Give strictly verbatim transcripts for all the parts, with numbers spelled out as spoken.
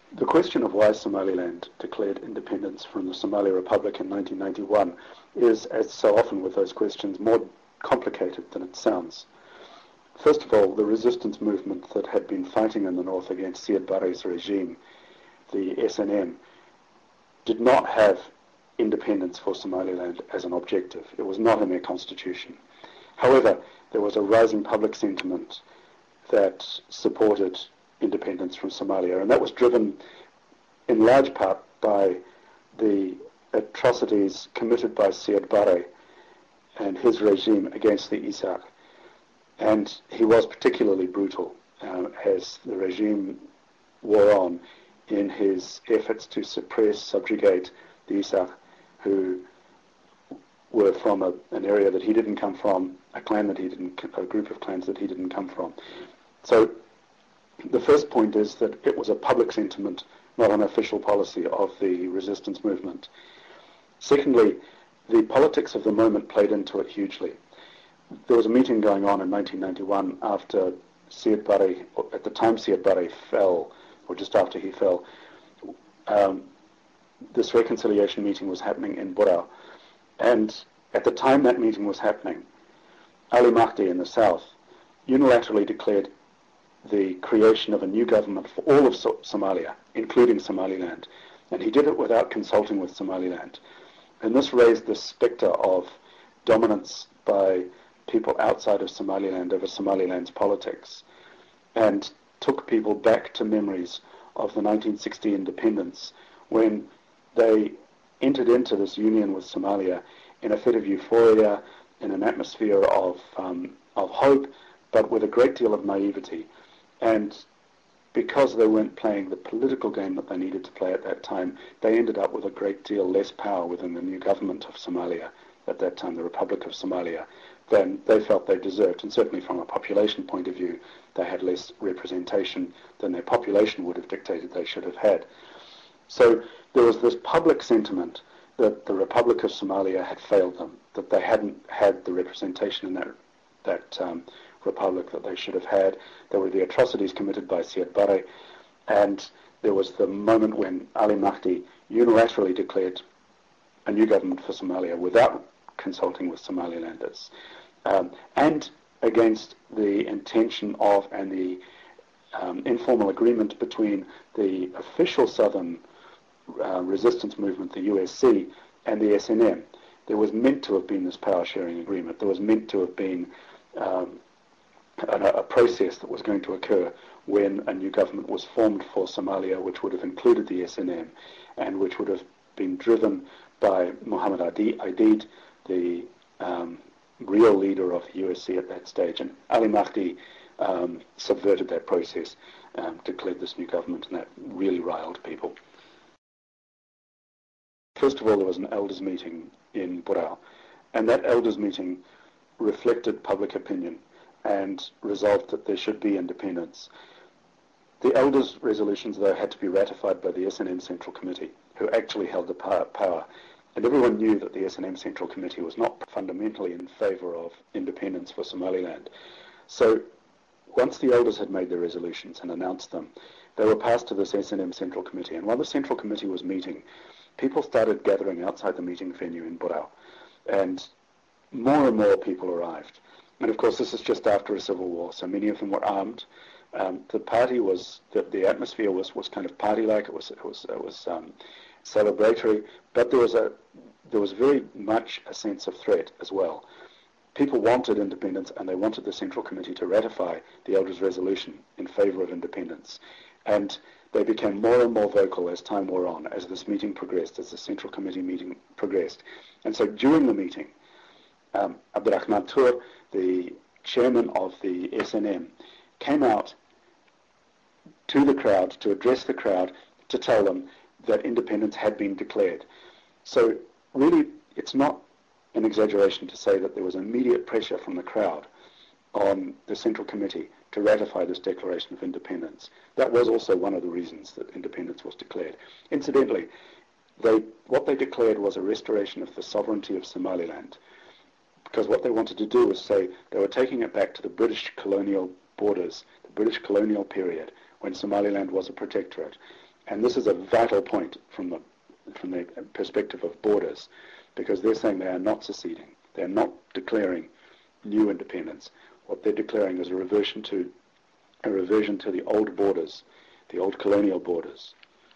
The question of why Somaliland declared independence from the Somali Republic in nineteen ninety-one is, as so often with those questions, more complicated than it sounds. First of all, the resistance movement that had been fighting in the north against Siad Barre's regime, the S N M, did not have independence for Somaliland as an objective. It was not in their constitution. However, there was a rising public sentiment that supported independence from Somalia, and that was driven in large part by the atrocities committed by Siad Barre and his regime against the Isaaq. And he was particularly brutal uh, as the regime wore on in his efforts to suppress, subjugate the Isaaq, who were from a, an area that he didn't come from, a clan that he didn't, a group of clans that he didn't come from. So the first point is that it was a public sentiment, not an official policy of the resistance movement. Secondly, the politics of the moment played into it hugely. There was a meeting going on in nineteen ninety-one after Siad Barre, at the time Siad Barre fell, or just after he fell. Um, this reconciliation meeting was happening in Burao. And at the time that meeting was happening, Ali Mahdi in the south unilaterally declared the creation of a new government for all of so- Somalia, including Somaliland. And he did it without consulting with Somaliland. And this raised the spectre of dominance by people outside of Somaliland over Somaliland's politics, and took people back to memories of the nineteen sixty independence, when they entered into this union with Somalia in a fit of euphoria, in an atmosphere of, um, of hope, but with a great deal of naivety. And because they weren't playing the political game that they needed to play at that time, they ended up with a great deal less power within the new government of Somalia, at that time the Republic of Somalia, than they felt they deserved. And certainly from a population point of view, they had less representation than their population would have dictated they should have had. So there was this public sentiment that the Republic of Somalia had failed them, that they hadn't had the representation in that, that um, republic that they should have had. There were the atrocities committed by Siad Barre, and there was the moment when Ali Mahdi unilaterally declared a new government for Somalia without consulting with Somalilanders, um, and against the intention of and the um, informal agreement between the official southern uh, resistance movement, the U S C, and the S N M. There was meant to have been this power-sharing agreement. There was meant to have been um, a, a process that was going to occur when a new government was formed for Somalia, which would have included the S N M, and which would have been driven by Mohammed Aidid, the um, real leader of the U S C at that stage. And Ali Mahdi um, subverted that process, um, declared this new government, and that really riled people. First of all, there was an elders meeting in Burao, and that elders meeting reflected public opinion and resolved that there should be independence. The elders' resolutions, though, had to be ratified by the S N M Central Committee, who actually held the power. And everyone knew that the S N M Central Committee was not fundamentally in favour of independence for Somaliland. So once the elders had made their resolutions and announced them, they were passed to this S N M Central Committee. And while the Central Committee was meeting, people started gathering outside the meeting venue in Burao. And more and more people arrived. And of course, this is just after a civil war, so many of them were armed. Um, the party was, the, the atmosphere was, was kind of party-like. It was, it was, it was um, celebratory, but there was a, there was very much a sense of threat as well. People wanted independence, and they wanted the Central Committee to ratify the elders' resolution in favour of independence. And they became more and more vocal as time wore on, as this meeting progressed, as the Central Committee meeting progressed. And so during the meeting, um, Abdurrahman Tur, the chairman of the S N M, came out to the crowd, to address the crowd, to tell them that independence had been declared. So really, it's not an exaggeration to say that there was immediate pressure from the crowd on the Central Committee to ratify this declaration of independence. That was also one of the reasons that independence was declared. Incidentally, they, what they declared was a restoration of the sovereignty of Somaliland, because what they wanted to do was say they were taking it back to the British colonial borders, the British colonial period, when Somaliland was a protectorate. And this is a vital point from the, from the perspective of borders, because they're saying they are not seceding. They're not declaring new independence. What they're declaring is a reversion to a reversion to the old borders, the old colonial borders.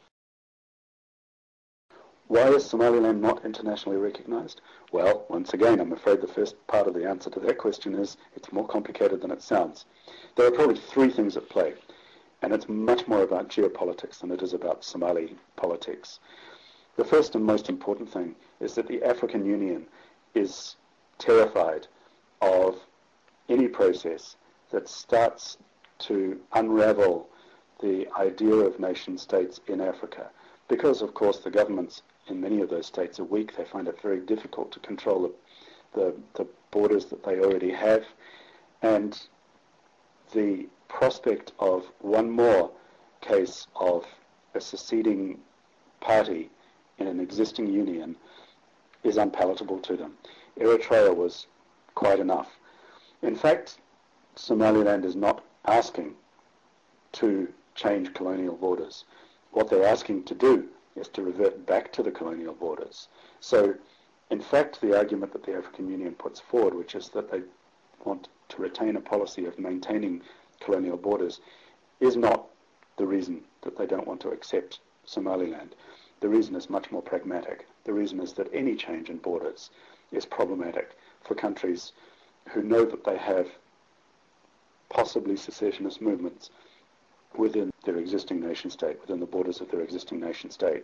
Why is Somaliland not internationally recognized? Well, once again, I'm afraid the first part of the answer to that question is it's more complicated than it sounds. There are probably three things at play, and it's much more about geopolitics than it is about Somali politics. The first and most important thing is that the African Union is terrified of any process that starts to unravel the idea of nation states in Africa, because of course the governments in many of those states are weak. They find it very difficult to control the, the, the borders that they already have, and the prospect of one more case of a seceding party in an existing union is unpalatable to them. Eritrea was quite enough. In fact, Somaliland is not asking to change colonial borders. What they're asking to do is to revert back to the colonial borders. So, in fact, the argument that the African Union puts forward, which is that they want to retain a policy of maintaining colonial borders, is not the reason that they don't want to accept Somaliland. The reason is much more pragmatic. The reason is that any change in borders is problematic for countries who know that they have possibly secessionist movements within their existing nation state, within the borders of their existing nation state.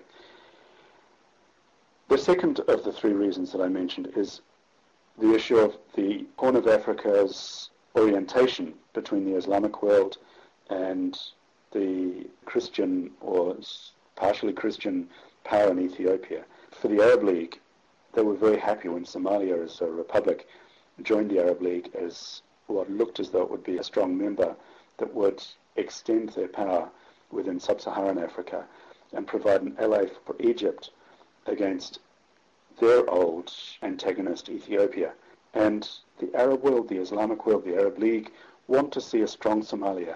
The second of the three reasons that I mentioned is the issue of the Horn of Africa's orientation between the Islamic world and the Christian or partially Christian power in Ethiopia. For the Arab League, they were very happy when Somalia as a republic joined the Arab League as what looked as though it would be a strong member that would extend their power within sub-Saharan Africa and provide an ally for Egypt against their old antagonist Ethiopia. And the Arab world, the Islamic world, the Arab League want to see a strong Somalia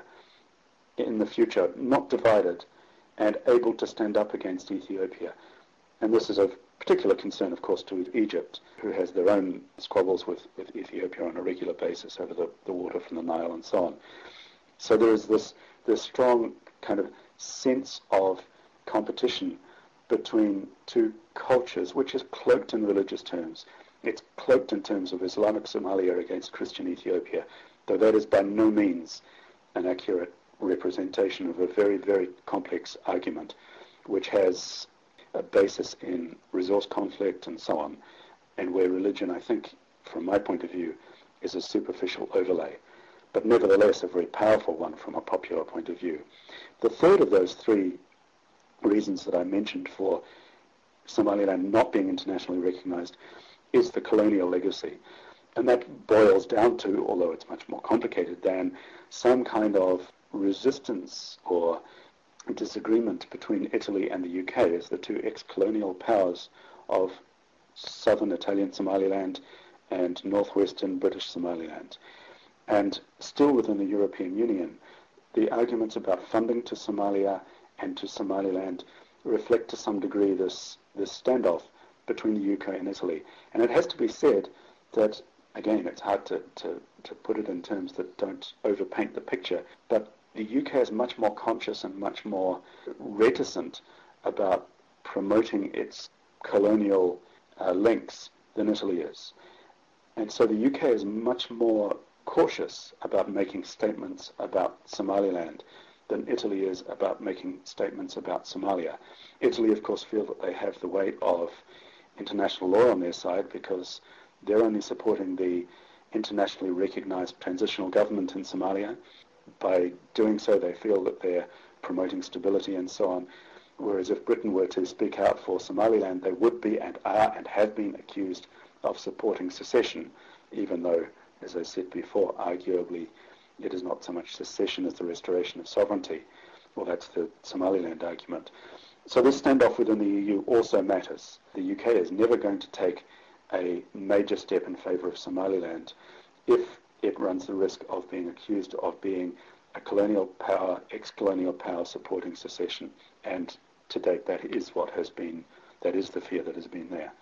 in the future, not divided and able to stand up against Ethiopia. And this is of particular concern, of course, to Egypt, who has their own squabbles with, with Ethiopia on a regular basis over the, the water from the Nile and so on. So there is this, this strong kind of sense of competition between two cultures, which is cloaked in religious terms. It's cloaked in terms of Islamic Somalia against Christian Ethiopia, though that is by no means an accurate representation of a very, very complex argument, which has a basis in resource conflict and so on, and where religion, I think, from my point of view, is a superficial overlay, but nevertheless a very powerful one from a popular point of view. The third of those three reasons that I mentioned for Somaliland not being internationally recognized is the colonial legacy. And that boils down to, although it's much more complicated than, some kind of resistance or disagreement between Italy and the U K as the two ex-colonial powers of southern Italian Somaliland and northwestern British Somaliland. And still within the European Union, the arguments about funding to Somalia and to Somaliland reflect to some degree this, this standoff between the U K and Italy. And it has to be said that, again, it's hard to, to, to put it in terms that don't overpaint the picture, but the U K is much more conscious and much more reticent about promoting its colonial uh, links than Italy is. And so the U K is much more cautious about making statements about Somaliland than Italy is about making statements about Somalia. Italy, of course, feel that they have the weight of international law on their side because they're only supporting the internationally recognized transitional government in Somalia. By doing so, they feel that they're promoting stability and so on. Whereas if Britain were to speak out for Somaliland, they would be and are and have been accused of supporting secession, even though, as I said before, arguably it is not so much secession as the restoration of sovereignty. Well, that's the Somaliland argument. So this standoff within the E U also matters. The U K is never going to take a major step in favour of Somaliland if it runs the risk of being accused of being a colonial power, ex-colonial power supporting secession, and to date that is what has been, that is the fear that has been there.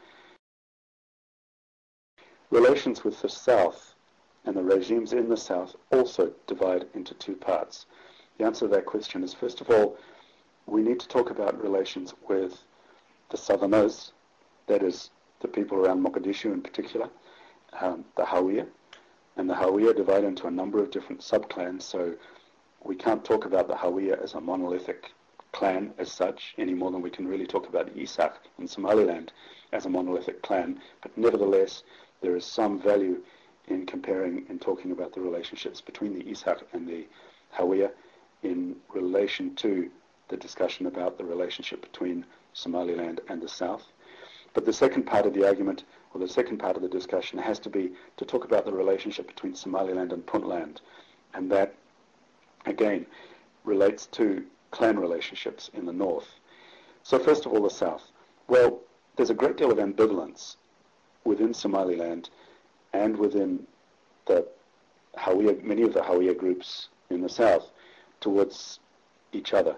Relations with the South and the regimes in the South also divide into two parts. The answer to that question is, first of all, we need to talk about relations with the Southerners, that is, the people around Mogadishu in particular, um, the Hawiyah, and the Hawiyah divide into a number of different subclans, so we can't talk about the Hawiyah as a monolithic clan as such, any more than we can really talk about the Isaaq in Somaliland as a monolithic clan, but nevertheless, there is some value in comparing and talking about the relationships between the Isaaq and the Hawiyah in relation to the discussion about the relationship between Somaliland and the South. But the second part of the argument, or the second part of the discussion, has to be to talk about the relationship between Somaliland and Puntland, and that, again, relates to clan relationships in the north. So first of all, the South. Well, there's a great deal of ambivalence within Somaliland and within the Hawiyah, many of the Hawiyah groups in the South towards each other.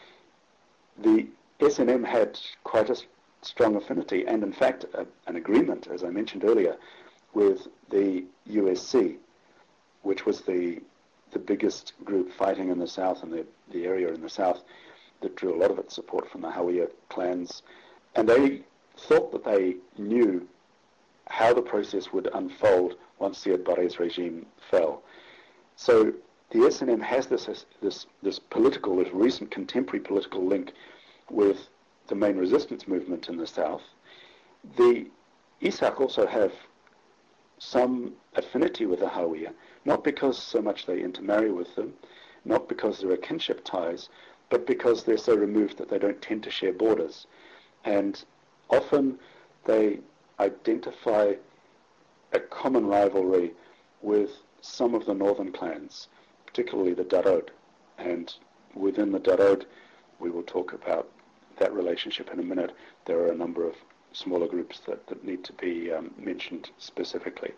The S N M had quite a strong affinity and, in fact, a, an agreement, as I mentioned earlier, with the U S C, which was the the biggest group fighting in the South and the, the area in the South that drew a lot of its support from the Hawiyah clans. And they thought that they knew how the process would unfold once Siad Barre's regime fell. So the S N M has this, this, this political, this recent contemporary political link with the main resistance movement in the South. The Isaaq also have some affinity with the Hawiyah, not because so much they intermarry with them, not because there are kinship ties, but because they're so removed that they don't tend to share borders. And often they identify a common rivalry with some of the northern clans, particularly the Darod. And within the Darod, we will talk about that relationship in a minute. There are a number of smaller groups that, that need to be um, mentioned specifically.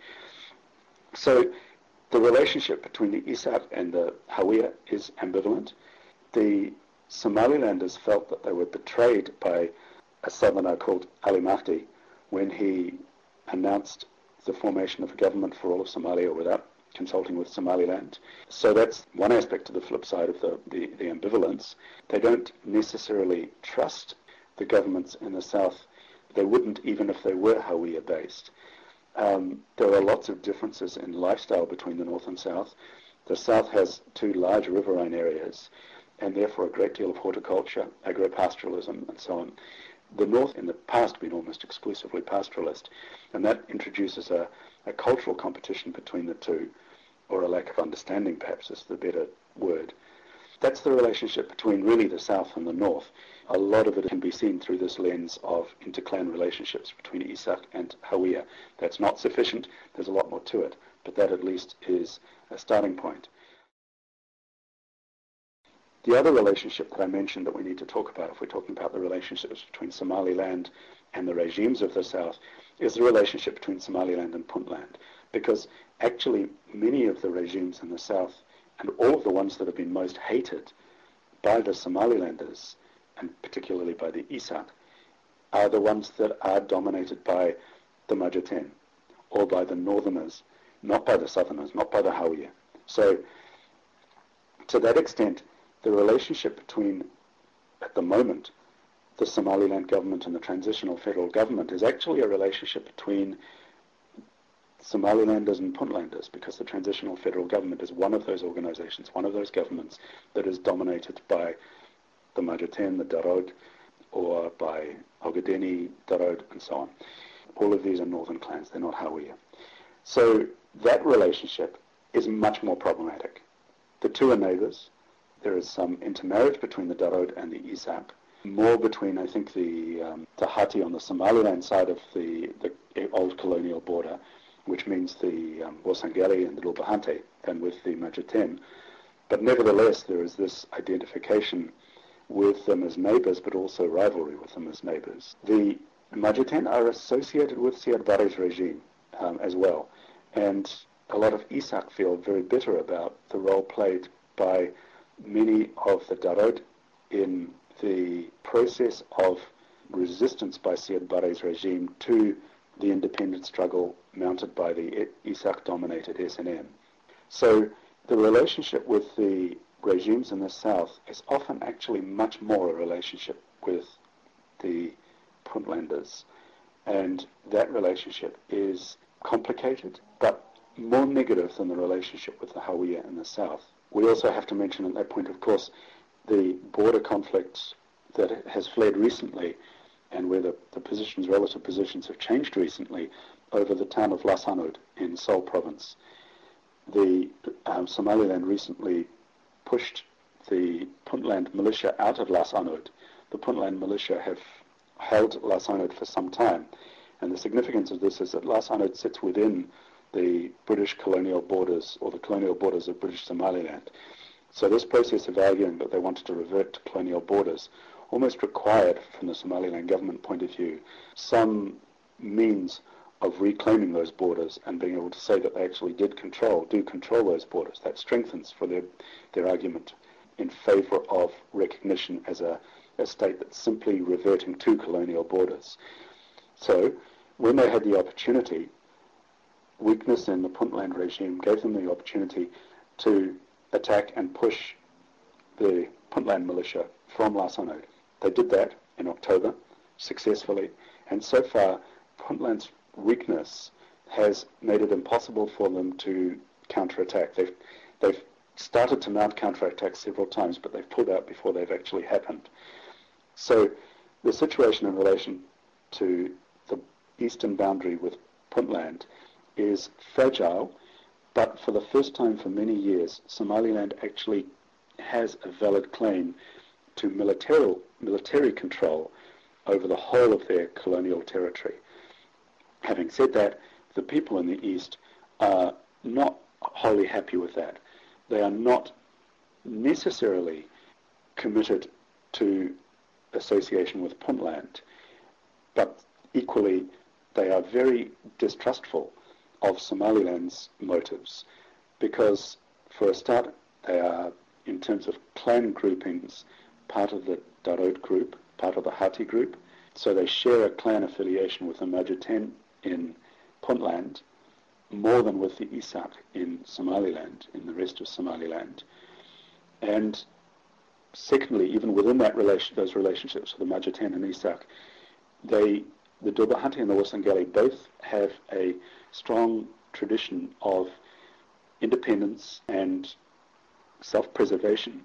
So the relationship between the Isaaq and the Hawiyah is ambivalent. The Somalilanders felt that they were betrayed by a southerner called Ali Mahdi when he announced the formation of a government for all of Somalia without consulting with Somaliland. So that's one aspect of the flip side of the, the, the ambivalence. They don't necessarily trust the governments in the South. They wouldn't even if they were Hawiyah based. Um, there are lots of differences in lifestyle between the North and South. The South has two large riverine areas and therefore a great deal of horticulture, agropastoralism and so on. The North in the past been almost exclusively pastoralist, and that introduces a, a cultural competition between the two, or a lack of understanding perhaps is the better word. That's the relationship between really the South and the North. A lot of it can be seen through this lens of interclan relationships between Isaaq and Hawiyah. That's not sufficient, there's a lot more to it, but that at least is a starting point. The other relationship that I mentioned that we need to talk about if we're talking about the relationships between Somaliland and the regimes of the South is the relationship between Somaliland and Puntland, because actually many of the regimes in the South and all of the ones that have been most hated by the Somalilanders, and particularly by the Isaaq, are the ones that are dominated by the Majeerteen, or by the Northerners, not by the Southerners, not by the Hawiyah. So, to that extent, the relationship between, at the moment, the Somaliland government and the transitional federal government is actually a relationship between Somalilanders and Puntlanders, because the transitional federal government is one of those organizations, one of those governments that is dominated by the Majeerteen, the Darod, or by Ogaden, Darod, and so on. All of these are northern clans, they're not Hawiyah. So that relationship is much more problematic. The two are neighbors. There is some intermarriage between the Darod and the Isaaq, more between, I think, the um, Tahati on the Somaliland side of the, the old colonial border, which means the um, Wasangeli and the Lubahante, than with the Majeerteen. But nevertheless, there is this identification with them as neighbors, but also rivalry with them as neighbors. The Majeerteen are associated with Siad Barre's regime um, as well, and a lot of Isaaq feel very bitter about the role played by many of the Darod in the process of resistance by Siad Barre's regime to the independent struggle mounted by the Isaaq-dominated S N M. So the relationship with the regimes in the south is often actually much more a relationship with the Puntlanders, and that relationship is complicated but more negative than the relationship with the Hawiye in the south. We also have to mention at that point, of course, the border conflict that has flared recently, and where the, the positions, relative positions, have changed recently over the town of Las Anod in Sol province. The um, Somaliland recently pushed the Puntland militia out of Las Anod. The Puntland militia have held Las Anod for some time, and the significance of this is that Las Anod sits within the British colonial borders, or the colonial borders of British Somaliland. So this process of arguing that they wanted to revert to colonial borders almost required, from the Somaliland government point of view, some means of reclaiming those borders and being able to say that they actually did control, do control those borders. That strengthens for their, their argument in favour of recognition as a, a state that's simply reverting to colonial borders. So when they had the opportunity, weakness in the Puntland regime gave them the opportunity to attack and push the Puntland militia from Las Anod. They did that in October successfully, and so far Puntland's weakness has made it impossible for them to counterattack. They've, they've started to mount counterattacks several times, but they've pulled out before they've actually happened. So the situation in relation to the eastern boundary with Puntland is fragile, but for the first time for many years, Somaliland actually has a valid claim to military, military control over the whole of their colonial territory. Having said that, the people in the east are not wholly happy with that. They are not necessarily committed to association with Puntland, but equally they are very distrustful of Somaliland's motives, because for a start they are, in terms of clan groupings, part of the Darod group, part of the Hati group, so they share a clan affiliation with the Majeerteen in Puntland more than with the Isaaq in Somaliland, in the rest of Somaliland. And secondly, even within that relation, those relationships with the Majeerteen and Isaaq, they, the Dilbahante and the Wasangeli both have a strong tradition of independence and self-preservation,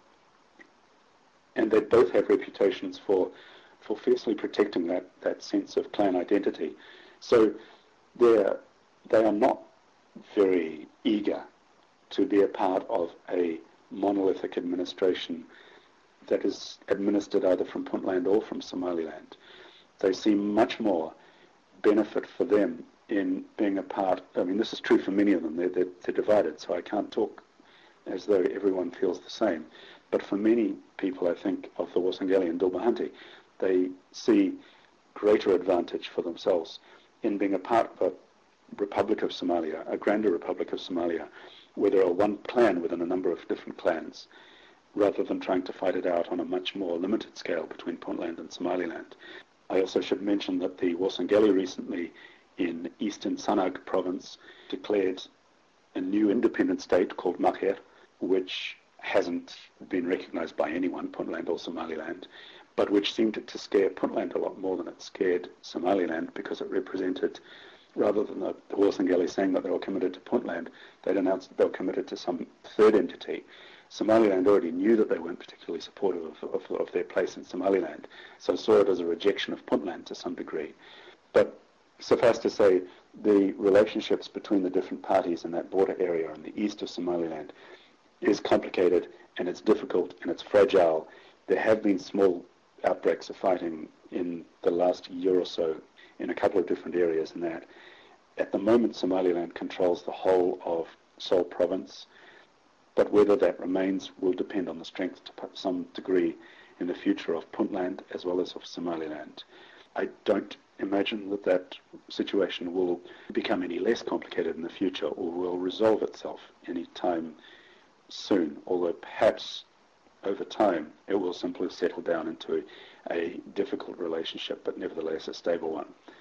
and they both have reputations for, for fiercely protecting that, that sense of clan identity. So they're, they are not very eager to be a part of a monolithic administration that is administered either from Puntland or from Somaliland. They see much more benefit for them in being a part. I mean, this is true for many of them. They're, they're, they're divided, so I can't talk as though everyone feels the same. But for many people, I think, of the Wasangeli and Dilbahante, they see greater advantage for themselves in being a part of a Republic of Somalia, a grander Republic of Somalia, where there are one clan within a number of different clans, rather than trying to fight it out on a much more limited scale between Puntland and Somaliland. I also should mention that the Wasangeli recently, in eastern Sanag province, declared a new independent state called Makher, which hasn't been recognized by anyone, Puntland or Somaliland, but which seemed to scare Puntland a lot more than it scared Somaliland, because it represented, rather than the, the Wasangeli saying that they were committed to Puntland, they'd announced that they were committed to some third entity. Somaliland already knew that they weren't particularly supportive of, of, of their place in Somaliland, so saw it as a rejection of Puntland to some degree. But suffice to say, the relationships between the different parties in that border area in the east of Somaliland is complicated, and it's difficult, and it's fragile. There have been small outbreaks of fighting in the last year or so in a couple of different areas in that. At the moment, Somaliland controls the whole of Sol province, but whether that remains will depend on the strength to some degree in the future of Puntland as well as of Somaliland. I don't imagine that that situation will become any less complicated in the future or will resolve itself any time soon, although perhaps over time it will simply settle down into a difficult relationship, but nevertheless a stable one.